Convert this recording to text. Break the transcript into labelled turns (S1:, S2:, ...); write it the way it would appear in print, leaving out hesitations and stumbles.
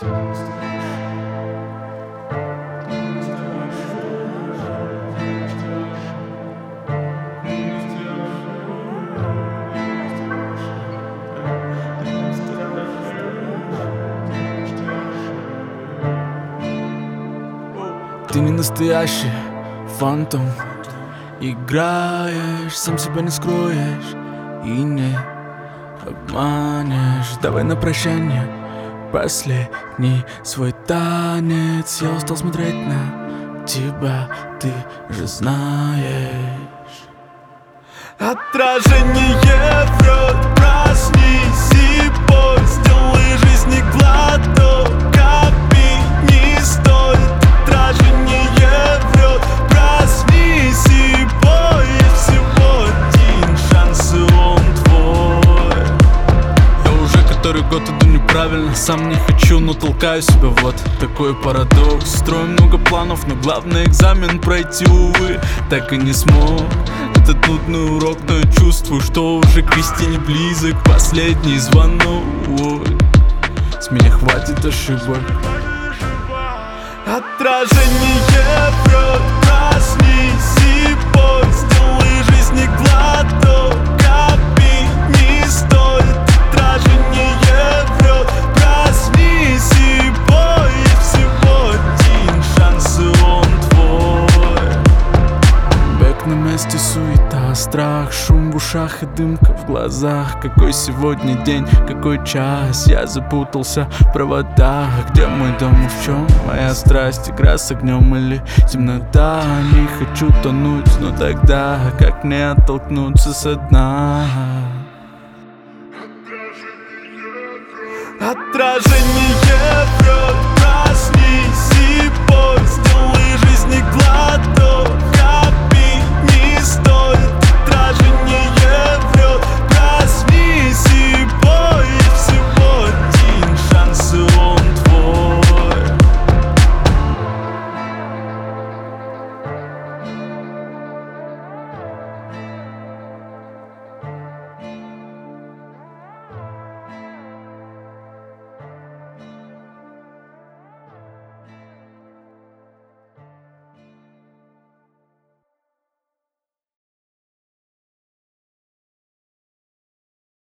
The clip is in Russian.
S1: Ты не настоящий фантом. Играешь, сам себя не скроешь и не обманешь. Давай на прощание последний свой танец. Я устал смотреть на тебя, ты же знаешь. Отражение врет, проснись и пой. Сделай жизни глоток, капи не стоит. Отражение врет, проснись и пой. Есть всего один шанс, и он твой. Я уже который год иду неправильно, сам не хочу, но толкаю себя, вот такой парадокс. Строю много планов, но главный экзамен пройти, увы, так и не смог. Этот нудный урок, но я чувствую, что уже к истине близок. Последний звонок, ой, с меня хватит ошибок. Отражение врет, проснись и пой. Сделай жизни глоток, капи не стоит. Отражение врет, проснись и пой. Есть всего один шанс, и он твой. Бэк на месте, суета, страх, шум в ушах и дымка в глазах. Какой сегодня день, какой час? Я запутался в проводах. Где мой дом и в чем моя страсть? Игра с огнем или темнота? Не хочу тонуть, но тогда как мне оттолкнуться со дна? Отражение врет.